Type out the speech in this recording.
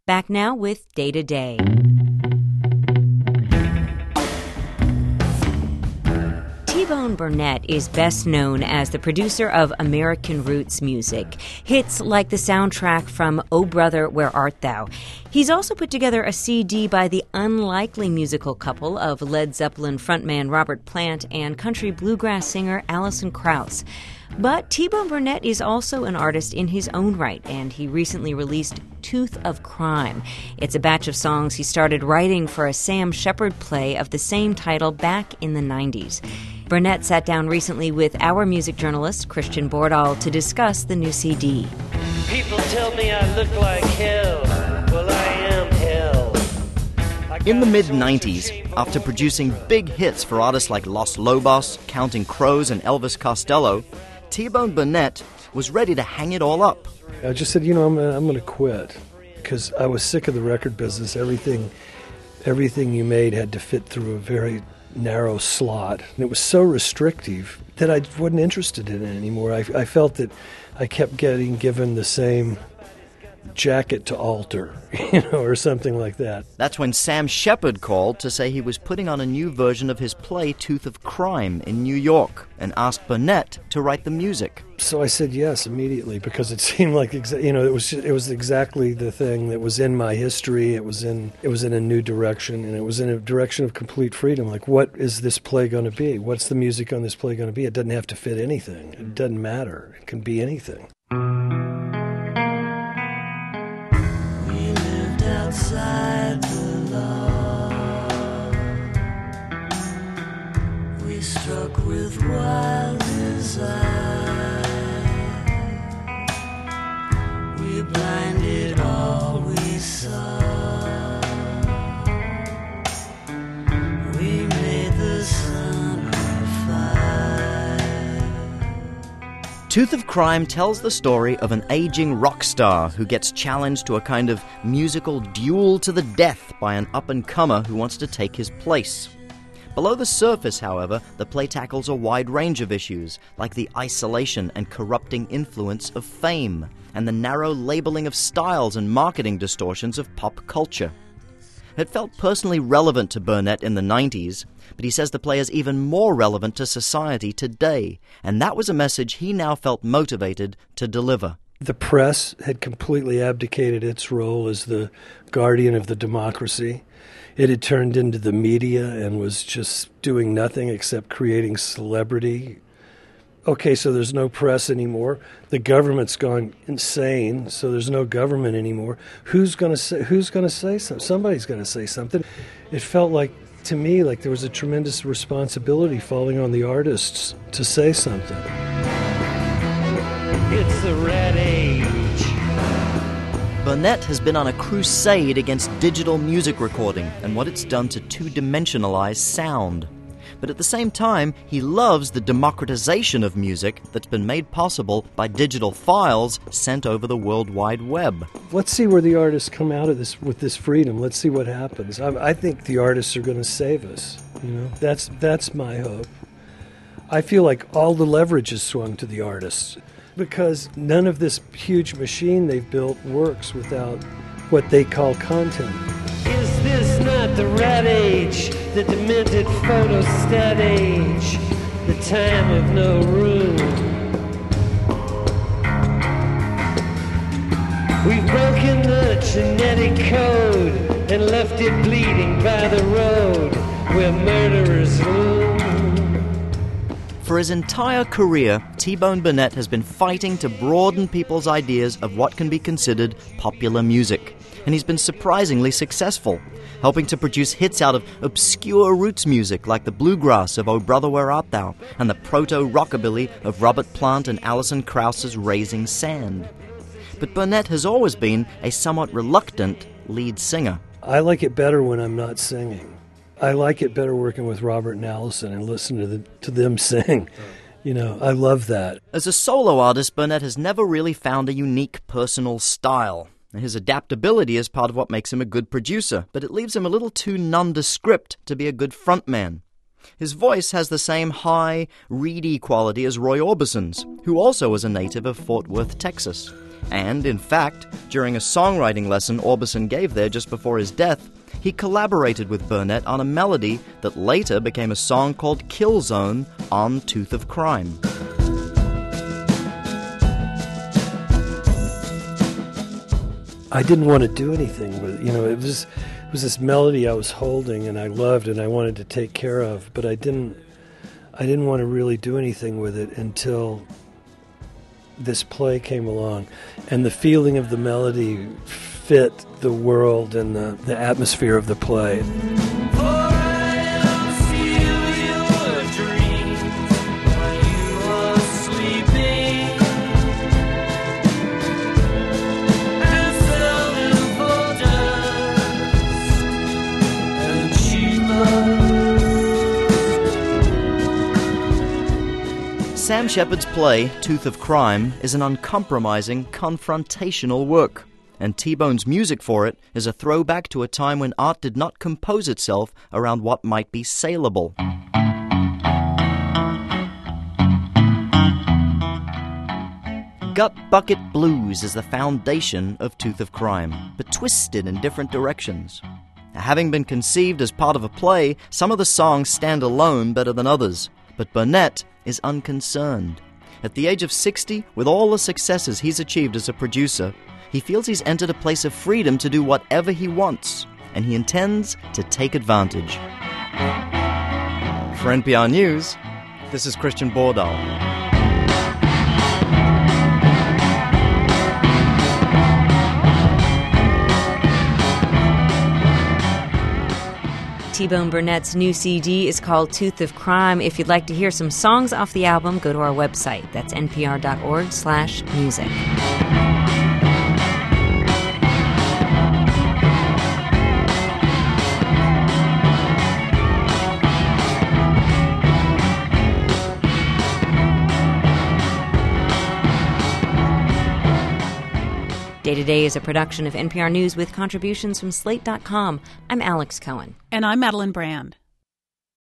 Back now with Day to Day. T-Bone Burnett is best known as the producer of American roots music, hits like the soundtrack from Oh Brother, Where Art Thou? He's also put together a CD by the unlikely musical couple of Led Zeppelin frontman Robert Plant and country bluegrass singer Alison Krauss. But T-Bone Burnett is also an artist in his own right, and he recently released Tooth of Crime. It's a batch of songs he started writing for a Sam Shepard play of the same title back in the 90s. Burnett sat down recently with our music journalist, Christian Bordahl, to discuss the new CD. People tell me I look like hell. Well, I am hell. In the mid-90s, after producing big hits for artists like Los Lobos, Counting Crows, and Elvis Costello, T-Bone Burnett was ready to hang it all up. I just said, I'm going to quit because I was sick of the record business. Everything you made had to fit through a very narrow slot. And it was so restrictive that I wasn't interested in it anymore. I felt that I kept getting given the same jacket to alter, or something like that. That's when Sam Shepard called to say he was putting on a new version of his play Tooth of Crime in New York and asked Burnett to write the music. So I said yes immediately because it seemed like it was exactly the thing that was in my history. It was in a new direction, and it was in a direction of complete freedom. Like, what is this play going to be? What's the music on this play going to be? It doesn't have to fit anything. It doesn't matter. It can be anything. Outside the law, we struck with wild desire. We blinded all we saw. We made the sun fire. Tooth of Crime tells the story of an aging rock star who gets challenged to a kind of musical duel to the death by an up-and-comer who wants to take his place. Below the surface, however, the play tackles a wide range of issues, like the isolation and corrupting influence of fame, and the narrow labeling of styles and marketing distortions of pop culture. It felt personally relevant to Burnett in the 90s, but he says the play is even more relevant to society today, and that was a message he now felt motivated to deliver. The press had completely abdicated its role as the guardian of the democracy. It had turned into the media and was just doing nothing except creating celebrity. Okay, so there's no press anymore. The government's gone insane, so there's no government anymore. Who's going to say something? Somebody's going to say something. It felt like, to me, like there was a tremendous responsibility falling on the artists to say something. It's the red age. Burnett has been on a crusade against digital music recording and what it's done to two-dimensionalize sound. But at the same time, he loves the democratization of music that's been made possible by digital files sent over the World Wide Web. Let's see where the artists come out of this with this freedom. Let's see what happens. I think the artists are going to save us. That's my hope. I feel like all the leverage is swung to the artists because none of this huge machine they've built works without what they call content. Is this not the rat age, the demented photostat age, the time of no room? We've broken the genetic code and left it bleeding by the road where murderers loom. For his entire career, T-Bone Burnett has been fighting to broaden people's ideas of what can be considered popular music. And he's been surprisingly successful, helping to produce hits out of obscure roots music like the bluegrass of Oh Brother, Where Art Thou? And the proto-rockabilly of Robert Plant and Alison Krauss's Raising Sand. But Burnett has always been a somewhat reluctant lead singer. I like it better when I'm not singing. I like it better working with Robert and Alison and listening to them sing. I love that. As a solo artist, Burnett has never really found a unique personal style. His adaptability is part of what makes him a good producer, but it leaves him a little too nondescript to be a good frontman. His voice has the same high, reedy quality as Roy Orbison's, who also is a native of Fort Worth, Texas. And, in fact, during a songwriting lesson Orbison gave there just before his death, he collaborated with Burnett on a melody that later became a song called Kill Zone on Tooth of Crime. I didn't want to do anything with it. It was this melody I was holding and I loved and I wanted to take care of, but I didn't want to really do anything with it until this play came along, and the feeling of the melody fit the world and the atmosphere of the play. Sam Shepard's play, Tooth of Crime, is an uncompromising, confrontational work, and T-Bone's music for it is a throwback to a time when art did not compose itself around what might be saleable. Gut Bucket Blues is the foundation of Tooth of Crime, but twisted in different directions. Having been conceived as part of a play, some of the songs stand alone better than others, but Burnett is unconcerned. At the age of 60, with all the successes he's achieved as a producer, he feels he's entered a place of freedom to do whatever he wants, and he intends to take advantage. For NPR News, this is Christian Bordahl. T-Bone Burnett's new CD is called Tooth of Crime. If you'd like to hear some songs off the album, go to our website. That's npr.org/music. Day to Day is a production of NPR News with contributions from Slate.com. I'm Alex Cohen. And I'm Madeline Brand.